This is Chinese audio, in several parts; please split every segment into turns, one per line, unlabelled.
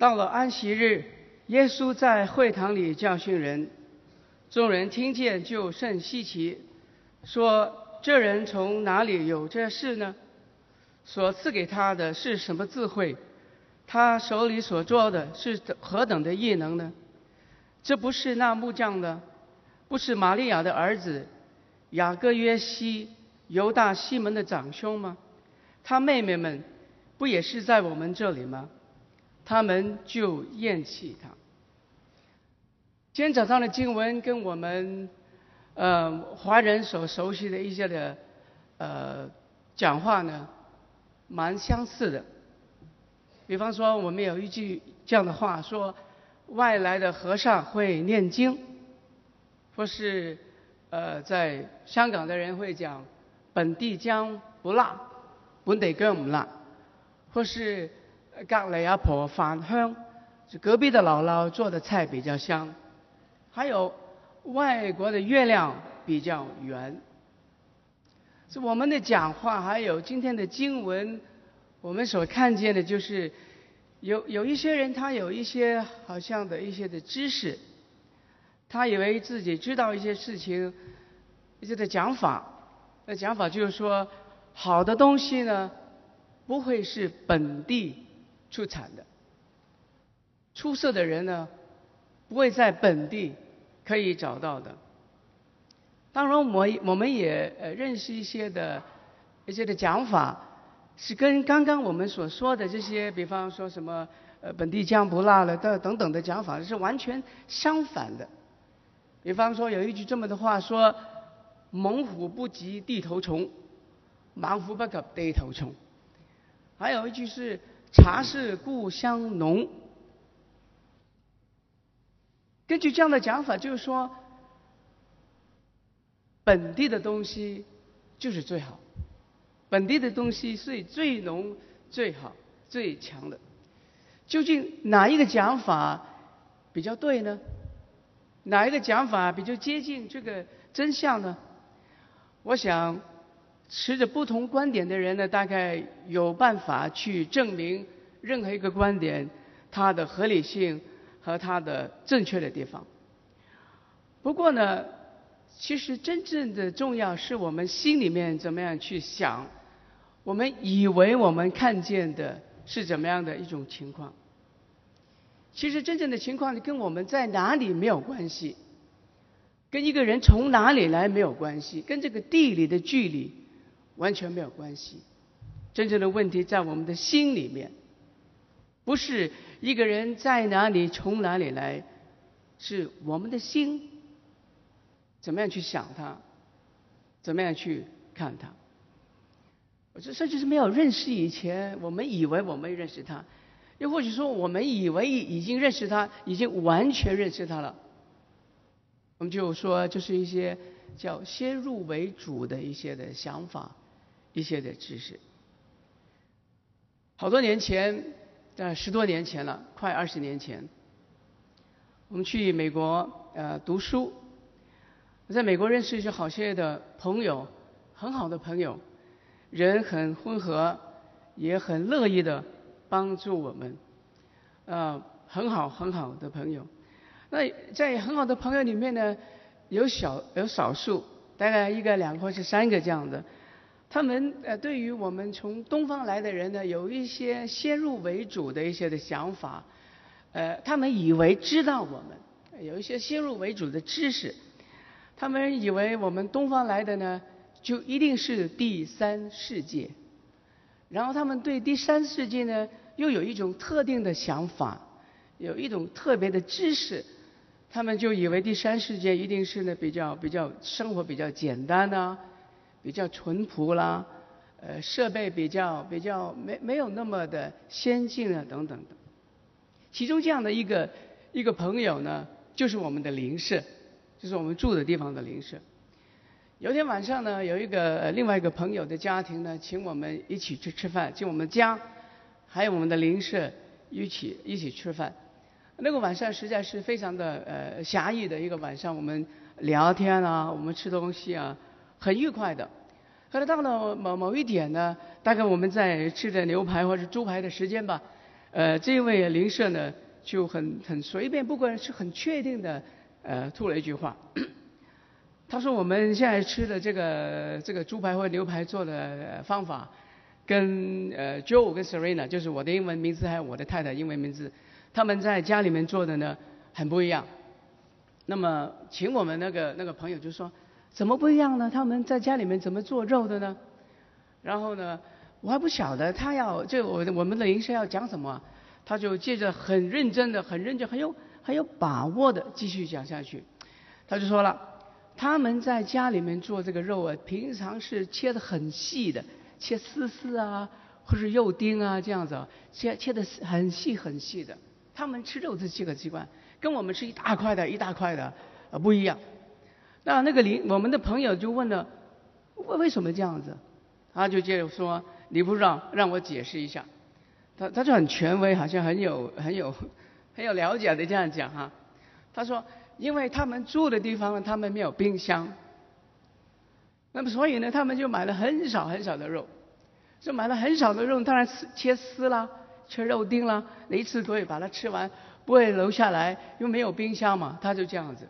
到了安息日，耶稣在会堂里教训人，众人听见就甚稀奇，说：“这人从哪里有这事呢？所赐给他的是什么智慧？他手里所做的是何等的异能呢？这不是那木匠的，不是玛利亚的儿子雅各、约西、犹大、西门的长兄吗？他妹妹们不也是在我们这里吗？”他们就厌弃他。今天早上的经文跟我们华人所熟悉的一些的讲话呢，蛮相似的。比方说，我们有一句这样的话说：外来的和尚会念经，或是在香港的人会讲本地姜不辣，本地姜唔辣，或是隔離阿婆飯香，就隔壁的姥姥做的菜比較香。还有外國的月亮比較圓。是我們的講話，還有今天的經文，我們所看見的就是有一些人，他有一些好像的一些的知識，他以為自己知道一些事情，一些的講法。那講法就是說，好的東西呢，不會是本地出產的，出色的人呢，不會在本地可以找到的。當然我們也認識一些的講法，是跟剛剛我們所說的這些，比方說什麼本地姜不辣了等等的講法是完全相反的。比方說有一句這麼的話說：猛虎不及地頭蟲，猛虎不及地頭蟲。還有一句是茶是故鄉濃。根據這樣的講法，就是說本地的東西就是最好，本地的東西是最濃、最好、最強的。究竟哪一個講法比較對呢？哪一個講法比較接近這個真相呢？我想持着不同觀點的人呢，大概有辦法去證明任何一個觀點它的合理性和它的正確的地方。不過呢，其實真正的重要是我們心裡面怎麼樣去想，我們以為我們看見的是怎麼樣的一種情況。其實真正的情況跟我們在哪裡沒有關係，跟一個人從哪裡來沒有關係，跟這個地理的距離完全沒有關係。真正的問題在我們的心裡面，不是一個人在哪裡從哪裡來，是我們的心怎麼樣去想他，怎麼樣去看他。甚至是沒有認識以前，我們以為我們認識他，又或者說我們以為已經認識他，已經完全認識他了。我們就說，就是一些叫先入為主的一些的想法，一些的知識。好多年前，10多年前了，快20年前，我們去美國讀書。在美國認識一些好些的朋友，很好的朋友，人很溫和，也很樂意的幫助我們，很好的朋友。那在很好的朋友裡面呢，有少數，大概1個、2個或是3個這樣的，他們對於我們從東方來的人呢，有一些先入為主的一些的想法，他們以為知道我們，有一些先入為主的知識。他們以為我們東方來的呢，就一定是第三世界，然後他們對第三世界呢，又有一種特定的想法，有一種特別的知識，他們就以為第三世界一定是呢比較生活比較簡單啊，比較淳樸啦，設備比較沒有那麼的先進啊等等的。其中這樣的一個朋友呢，就是我們的鄰舍。就是我們住的地方的鄰舍。有一天晚上呢，有另外一個朋友的家庭呢，請我們一起去吃飯，請我們家還有我們的鄰舍一起吃飯。那個晚上實在是非常的狹義的一個晚上，我們聊天啊，我們吃東西啊，很愉快的。後來到了某一點呢，大概我們在吃着牛排或者豬排的時間吧， 这位邻舍呢就很随便，不过是很确定的吐了一句话。他说我们现在吃的这个猪排或牛排做的方法，跟Joe 跟 Serena 就是我的英文名字还有我的太太英文名字，他们在家里面做的呢很不一样。那么请我们那个朋友就说怎么不一样呢？他们在家里面怎么做肉的呢？然后呢，我还不晓得他要我们的邻舍要讲什么，他就接着很认真、很有把握的继续讲下去。他就说了，他们在家里面做这个肉啊，平常是切得很细的，切丝啊，或是肉丁啊这样子，切得很细的。他们吃肉这个习惯，跟我们吃一大块的不一样。那我们的朋友就问了，为什么这样子？他就接着说，你不让我解释一下。他就很权威，好像很有了解的这样讲哈。他说，因为他们住的地方他们没有冰箱，那么所以呢，他们就买了很少的肉，就买了很少的肉，当然切丝啦，切肉丁啦，一次可以把它吃完，不会留下来，因为没有冰箱嘛，他就这样子。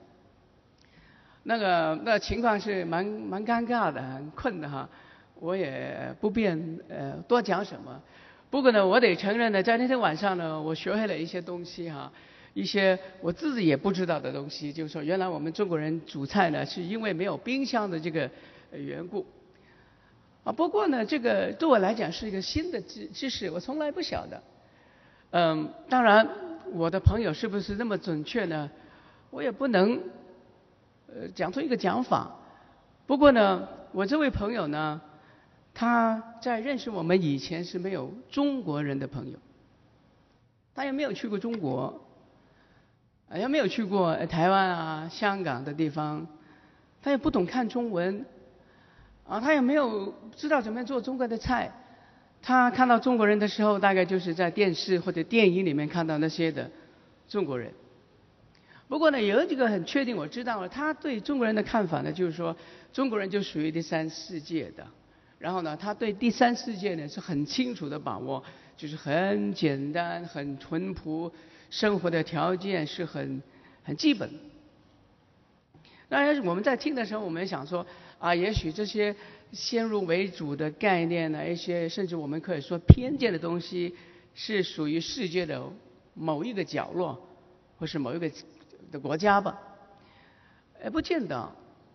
那情况是蛮尴尬的，很困的哈。我也不便多讲什么。不过呢，我得承认呢，在那天晚上呢，我学会了一些东西哈，一些我自己也不知道的东西，就是说原来我们中国人煮菜呢，是因为没有冰箱的这个缘故。不过呢，这个对我来讲是一个新的知识，我从来不晓得。当然，我的朋友是不是那么准确呢？我也不能讲出一个讲法。不过呢，我这位朋友呢，他在认识我们以前是没有中国人的朋友，他也没有去过中国，也没有去过台湾啊、香港的地方，他也不懂看中文，他也没有知道怎么样做中国的菜。他看到中国人的时候，大概就是在电视或者电影里面看到那些的中国人。不过呢，有一个很确定我知道了，他对中国人的看法呢，就是说中国人就属于第三世界的。然后呢，他对第三世界呢是很清楚的把握，就是很简单、很淳朴，生活的条件是很基本。当然，我们在听的时候，我们想说也许这些先入为主的概念呢，一些甚至我们可以说偏见的东西，是属于世界的某一个角落，或是某一个的国家吧。也不见得。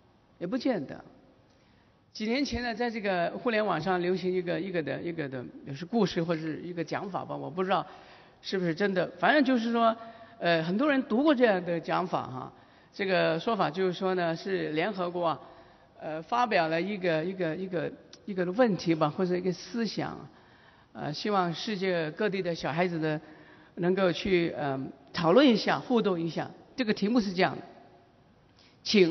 几年前呢，在这个互联网上流行一个的也是故事或者是一个讲法吧，我不知道是不是真的。反正就是说，很多人读过这样的讲法哈。这个说法就是说呢，是联合国发表了一个问题吧，或者一个思想，希望世界各地的小孩子呢能够去讨论一下、互动一下。这个题目是这样的，请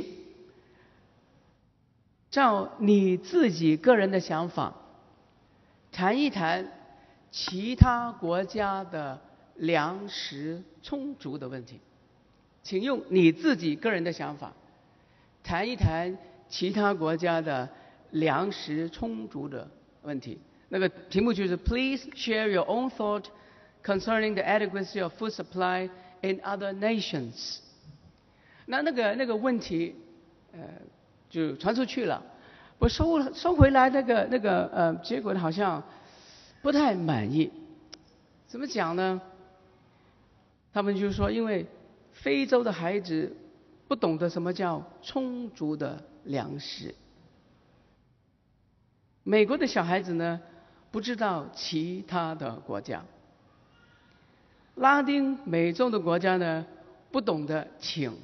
照你自己个人的想法，谈一谈其他国家的粮食充足的问题。请用你自己个人的想法，谈一谈其他国家的粮食充足的问题。那个题目就是 Please share your own thought concerning the adequacy of food supply in other nations。那个问题就传出去了，我收回来结果好像不太满意。怎么讲呢？他们就说，因为非洲的孩子不懂得什么叫充足的粮食，美国的小孩子呢不知道其他的国家，拉丁美洲的国家呢不懂得请，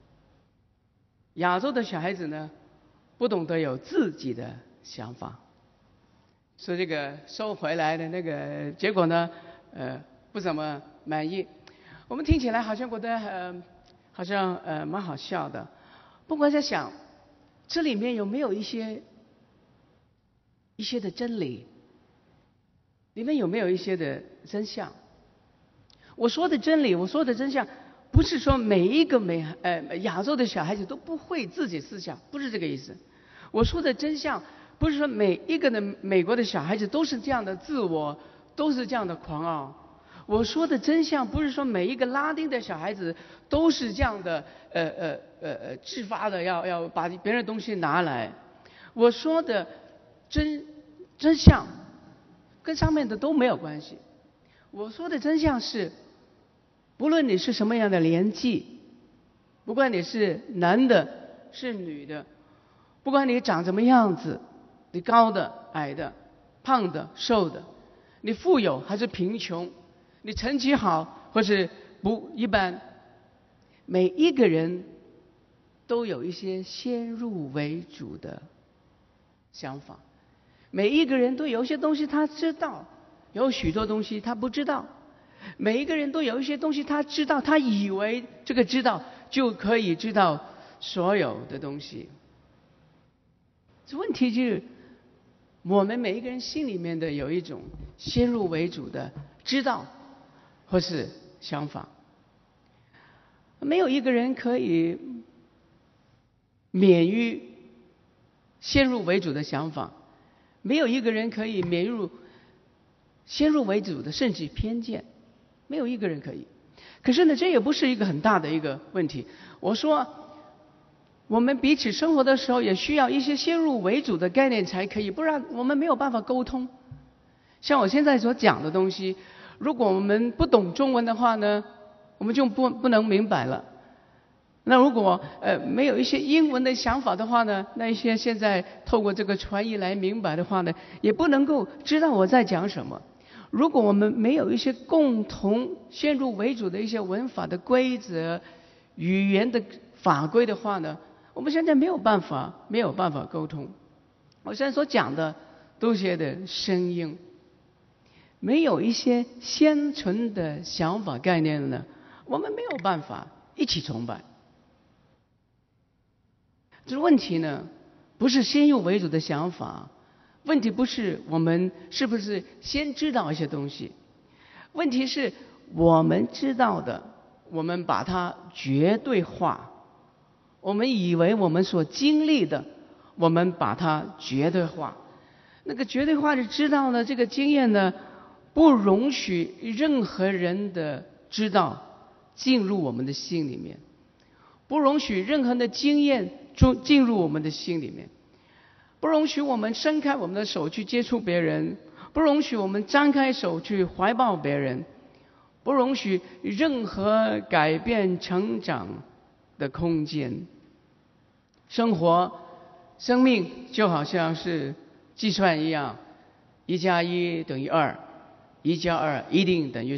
亚洲的小孩子呢不懂得有自己的想法，所以这个收回来的那个结果呢不怎么满意。我们听起来好像觉得好像蛮好笑的，不过在想这里面有没有一些的真理，里面有没有一些的真相？我说的真理，我说的真相，不是说每一个亚洲的小孩子都不会自己思想，不是这个意思。我说的真相，不是说每一个的美国的小孩子都是这样的自我，都是这样的狂傲。 我说的真相不是说每一个拉丁的小孩子都是这样的，自发的要把别人的东西拿来。我说的真相跟上面的都没有关系。我说的真相是，不论你是什么样的年纪，不管你是男的是女的，不管你长什么样子，你高的矮的，胖的瘦的，你富有还是贫穷，你成绩好或是不一般，每一个人都有一些先入为主的想法，每一个人都有一些东西他知道，有许多东西他不知道，每一个人都有一些东西他知道，他以为这个知道就可以知道所有的东西。这问题就是我们每一个人心里面的有一种先入为主的知道或是想法。没有一个人可以免于先入为主的想法，没有一个人可以免于先入为主的甚至偏见，没有一个人可以。可是呢，这也不是一个很大的一个问题。我说我们彼此生活的时候也需要一些先入为主的概念才可以，不然我们没有办法沟通。像我现在所讲的东西，如果我们不懂中文的话呢，我们就不能明白了。那如果没有一些英文的想法的话呢，那一些现在透过这个传译来明白的话呢，也不能够知道我在讲什么。如果我们没有一些共同先入为主的一些文法的规则、语言的法规的话呢，我们现在没有办法沟通。我现在所讲的都是些的声音，没有一些先存的想法概念呢，我们没有办法一起崇拜。这问题呢，不是先入为主的想法，问题不是我们是不是先知道一些东西，问题是我们知道的，我们把它绝对化，我们以为我们所经历的，我们把它绝对化。那个绝对化的知道呢，这个经验呢，不容许任何人的知道进入我们的心里面，不容许任何的经验进入我们的心里面，不容许我们伸开我们的手去接触别人，不容许我们张开手去怀抱别人，不容许任何改变成长的空间。生活生命就好像是计算一样，1+1等于2，1+2一定等于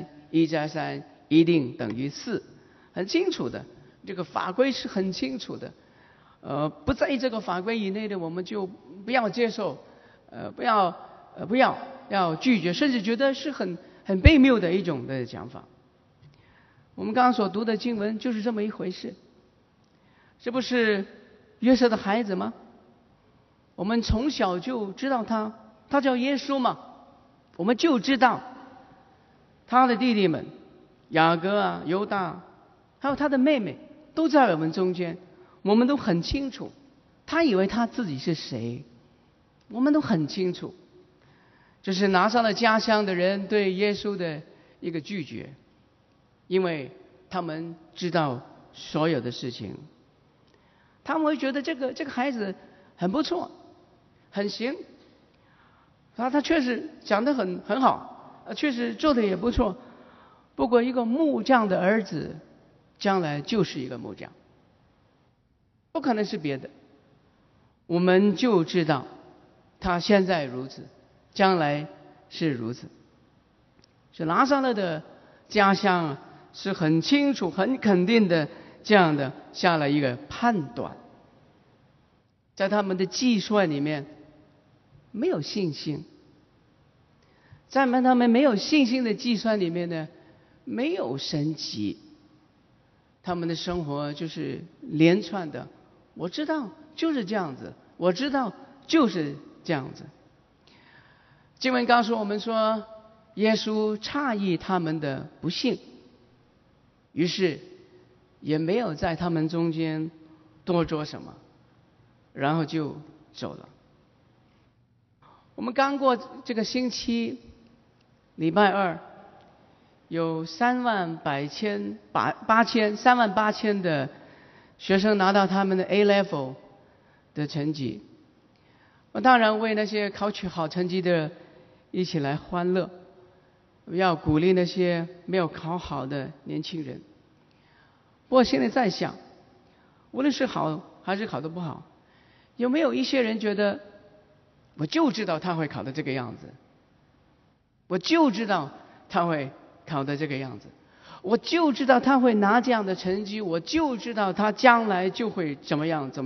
3，1+3一定等于4，很清楚的，这个法规是很清楚的。不在这个法规以内的，我们就不要接受，不要拒绝，甚至觉得是很悖谬的一种的讲法。我们刚刚所读的经文就是这么一回事。这不是约瑟的孩子吗？我们从小就知道他叫耶稣嘛，我们就知道他的弟弟们雅各啊、犹大，还有他的妹妹都在我们中间，我们都很清楚。他以为他自己是谁，我们都很清楚。这是拿撒勒家乡的人对耶稣的一个拒绝，因为他们知道所有的事情，他们会觉得这个孩子很不错，很行，他确实讲得很好，确实做得也不错。不过一个木匠的儿子，将来就是一个木匠，不可能是别的。我们就知道他现在如此，将来是如此。是拿撒勒的家乡是很清楚、很肯定的这样的下了一个判断，在他们的计算里面没有信心，在他们没有信心的计算里面呢，没有神奇，他们的生活就是连串的，我知道就是这样子，我知道就是这样子。经文告诉我们说，耶稣诧异他们的不信，于是也没有在他们中间多做什么，然后就走了。我们刚过这个星期礼拜二有38000的学生拿到他们的 A level 的成绩。我当然为那些考取好成绩的一起来欢乐，要鼓励那些没有考好的年轻人。不过现在在想，无论是好还是考得不好，有没有一些人觉得，我就知道他会考得这个样子，我就知道他会考得这个样子，我就知道他会拿这样的成绩，我就知道他将来就会怎么样。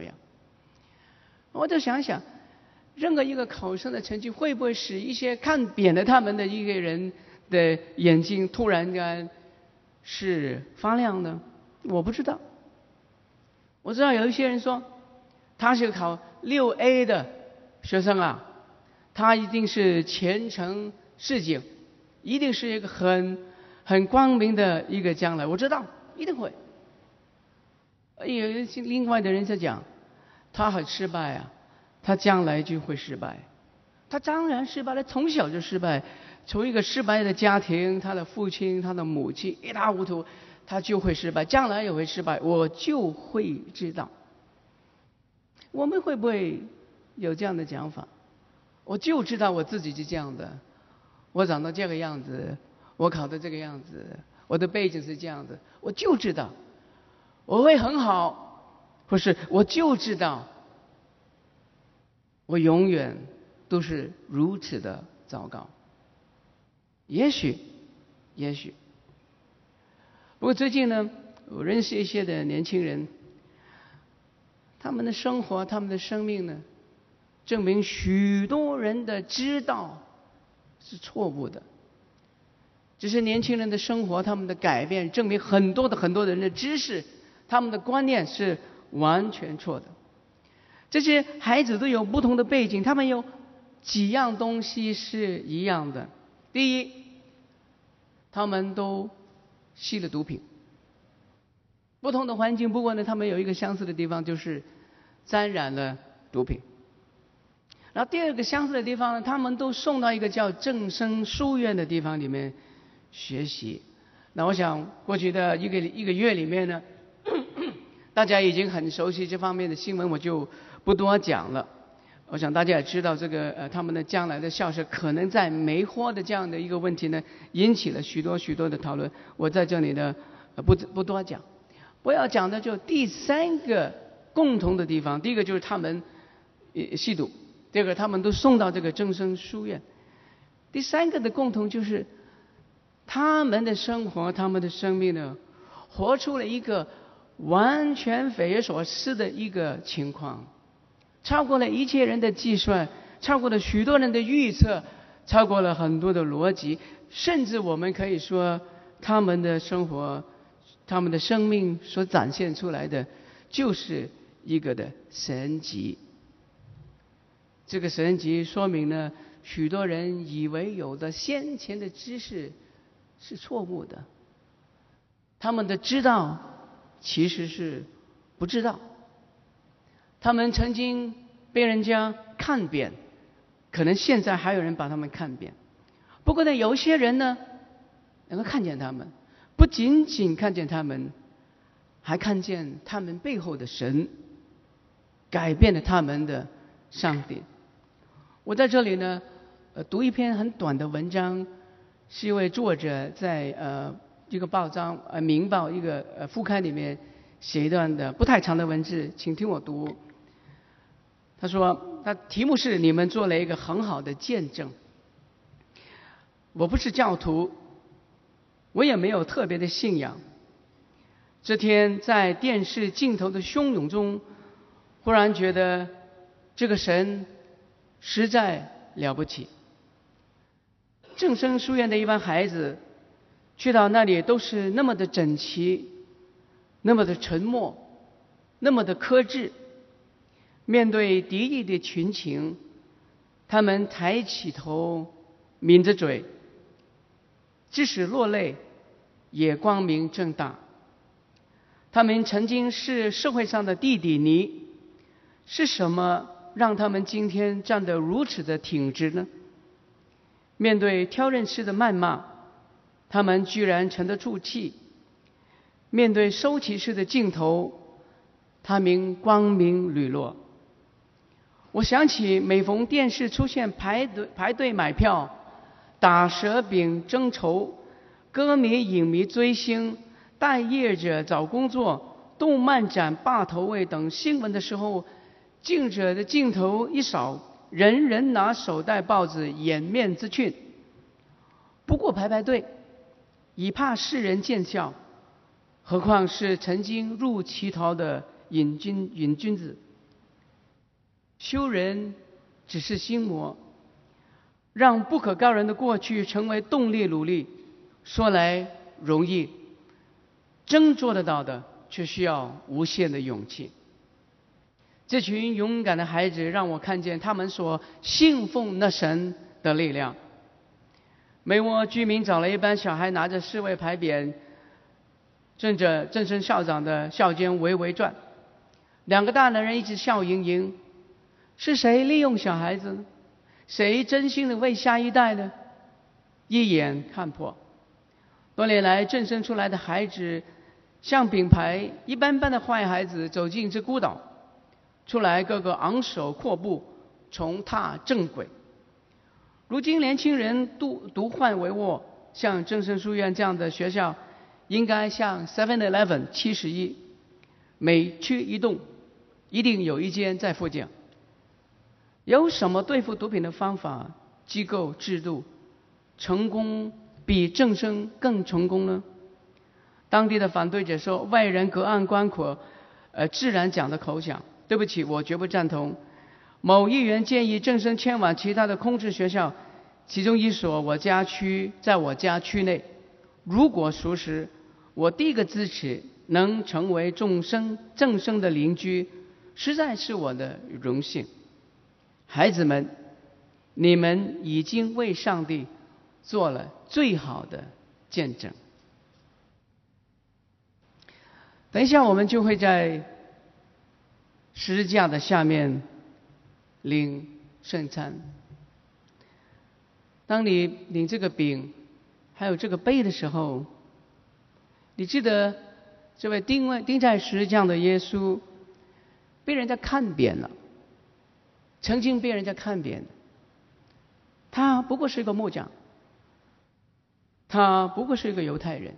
我就想想，任何一个考生的成绩会不会使一些看扁了他们的一个人的眼睛突然间是发亮呢？我不知道。我知道有一些人说，他是考6A 的学生啊，他一定是前程似锦，一定是一个很光明的一个将来。我知道一定会。有另外的人在讲，他很失败啊，他将来就会失败。他当然失败了，从小就失败，从一个失败的家庭，他的父亲他的母亲一塌糊涂，他就会失败，将来也会失败，我就会知道。我们会不会有这样的讲法？我就知道我自己是这样的，我长到这个样子，我考的这个样子，我的背景是这样子，我就知道我会很好，或是我就知道我永远都是如此的糟糕。也许不过最近呢，我认识一些的年轻人，他们的生活他们的生命呢，证明许多人的知道是错误的。这些年轻人的生活他们的改变，证明很多人的知识他们的观念是完全错的。这些孩子都有不同的背景，他们有几样东西是一样的。第一，他们都吸了毒品。不同的环境，不过呢，他们有一个相似的地方，就是沾染了毒品。然后第二个相似的地方呢，他们都送到一个叫正生书院的地方里面学习。那我想过去的一个月里面呢，大家已经很熟悉这方面的新闻，我就不多讲了。我想大家也知道，这个他们的将来的校舍可能在梅花的这样的一个问题呢，引起了许多的讨论。我在这里呢，不多讲。我要讲的就第三个共同的地方，第一个就是他们吸毒，第二个他们都送到这个正生书院。第三个的共同就是他们的生活他们的生命呢，活出了一个完全匪夷所思的一个情况，超过了一切人的计算，超过了许多人的预测，超过了很多的逻辑，甚至我们可以说他们的生活他们的生命所展现出来的就是一个的神迹。这个神迹说明呢，许多人以为有的先前的知识是错误的，他们的知道其实是不知道，他们曾经被人家看扁，可能现在还有人把他们看扁。不过呢，有些人呢能够看见他们，不仅仅看见他们，还看见他们背后的神，改变了他们的上帝。我在这里呢，读一篇很短的文章，是一位作者在一个报章《明报》一个副刊里面写一段的不太长的文字，请听我读。他说，他题目是"你们做了一个很好的见证"。我不是教徒，我也没有特别的信仰。这天在电视镜头的汹涌中，忽然觉得这个神实在了不起。正生书院的一班孩子去到那里都是那么的整齐，那么的沉默，那么的克制。面对敌意的群情，他们抬起头，抿着嘴，即使落泪也光明正大。他们曾经是社会上的地底泥，是什么让他们今天站得如此的挺直呢？面对挑衅式的谩骂， 他们居然沉得住气，面对收起式的镜头，他们光明磊落。我想起每逢电视出现排队买票、打蛇饼争筹、歌迷影迷追星、待业者找工作、动漫展霸头位等新闻的时候，记者的镜头一扫，人人拿手袋报纸掩面之觑。不过排队，以怕世人见笑，何况是曾经入歧途的瘾君子。修人只是心魔，让不可告人的过去成为动力努力，说来容易，真做得到的却需要无限的勇气。这群勇敢的孩子让我看见他们所信奉那神的力量。美国居民找了一班小孩，拿着示威牌匾，正着正声校长的校监围围转，两个大男人一直笑盈盈。是谁利用小孩子呢？谁真心的为下一代呢？一眼看破。多年来正生出来的孩子，像饼牌一般般的坏孩子走进这孤岛，出来个个昂首阔步，重踏正轨。如今年轻人独患为祸，像正生书院这样的学校，应该像 7-Eleven 71，每区一栋，一定有一间在附近。有什么对付毒品的方法、机构、制度，成功比正生更成功呢？当地的反对者说，外人隔岸观火，自然讲的口响。对不起，我绝不赞同。某议员建议正生迁往其他的空置学校，其中一所在我家区内。如果属实，我第一个支持，能成为正生的邻居，实在是我的荣幸。孩子们，你们已经为上帝做了最好的见证。等一下我们就会在十字架的下面领圣餐。当你领这个饼还有这个杯的时候，你记得这位钉在十字架的耶稣被人家看扁了，曾经被人家看扁，他不过是一个木匠，他不过是一个犹太人，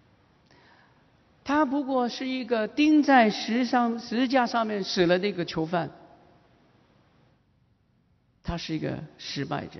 他不过是一个钉在十字架上面死了的一个囚犯，他是一个失败者。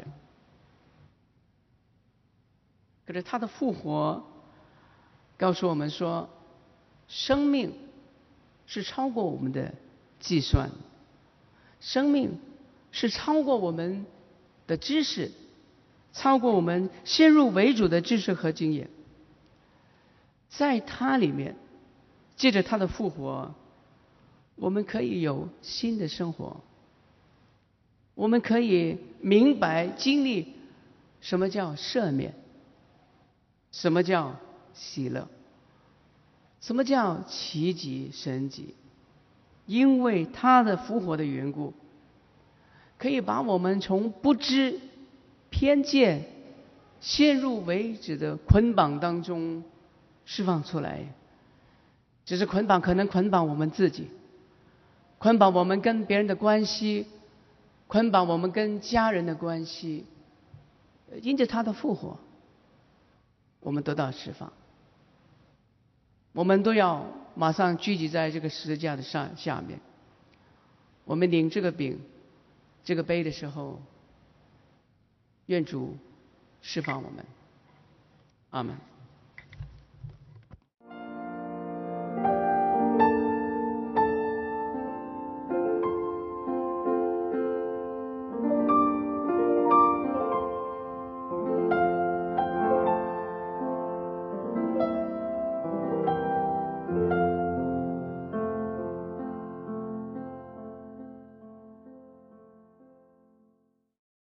可是他的复活告诉我们说，生命是超过我们的计算，生命是超过我们的知识，超过我们先入为主的知识和经验。在他里面，借着他的复活，我们可以有新的生活，我们可以明白经历什么叫赦免，什么叫喜乐，什么叫奇迹神迹。因为他的复活的缘故，可以把我们从不知、偏见、先入为主的捆绑当中释放出来。只是捆绑可能捆绑我们自己，捆绑我们跟别人的关系，捆绑我们跟家人的关系。因着他的复活，我们得到释放。我们都要马上聚集在这个十字架的下面。我们领这个饼这个杯的时候，愿主释放我们。阿们。